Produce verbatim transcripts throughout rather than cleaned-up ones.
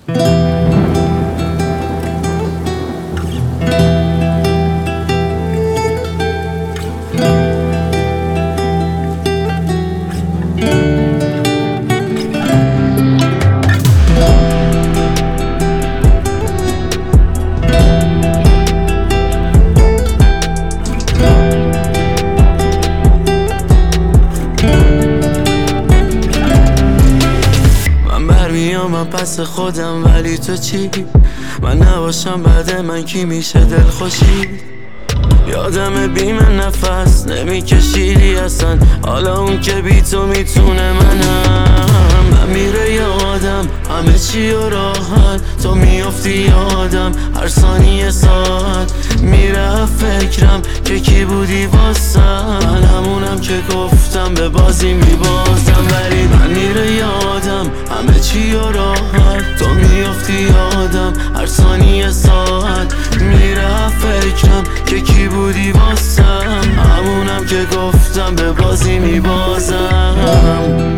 من پس خودم ولی تو چی؟ من نباشم بعد من کی میشه دل خوشی؟ یادم بی من نفس نمیکشیدی اصلا، حالا اون که بی تو میتونه منم. من میره یادم همه چی و راحت، تو میافتی یادم هر ثانیه ساعت. میره فکرم که کی بودی واسم، من همونم که گفتم به بازی میبازم. ولی من میره یادم همه چی و راحت، تو میافتی یادم هر ثانیه ساعت. میره فکرم که کی بودی واسم، همونم که گفتم به بازی میبازم.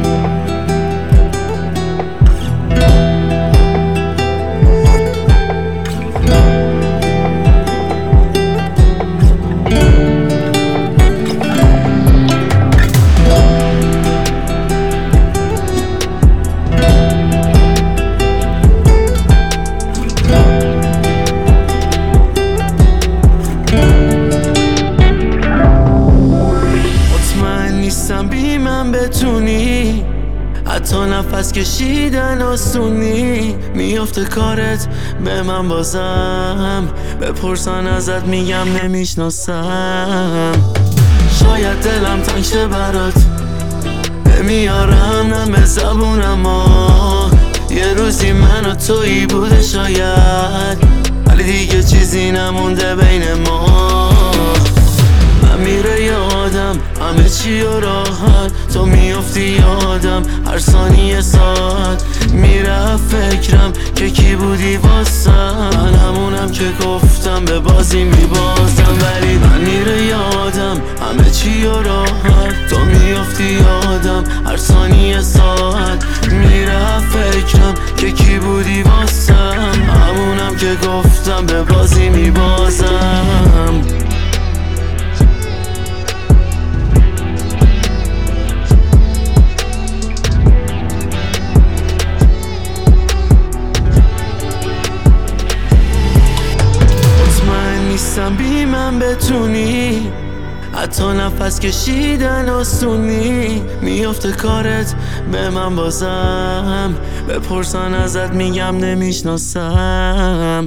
بی من بتونی حتی نفس کشیدن آسونی، میافته کارت به من بازم. بپرسن ازت میگم نمیشناسم. شاید دلم تنگ شه برات، نمیارم نم زبونم ها. یه روزی من و تویی بوده شاید، ولی دیگه چیزی نمونده بین ما. من میره یادم همه چی و راحت، تو میافتی یادم هر ثانیه ساعت. میره فکرم که کی بودی واسم، من همونم که گفتم به بازی میبازم. ولی من میره یادم همه چی و راحت، تو میافتی یادم هر ثانیه ساعت. میره فکرم که کی بودی واسم، همونم که گفتم به بازی میبازم. نیستم بی من بتونی حتی نفس کشیدن آسونی، میافته کارت به من بازم. بپرسن ازت میگم نمیشناسم.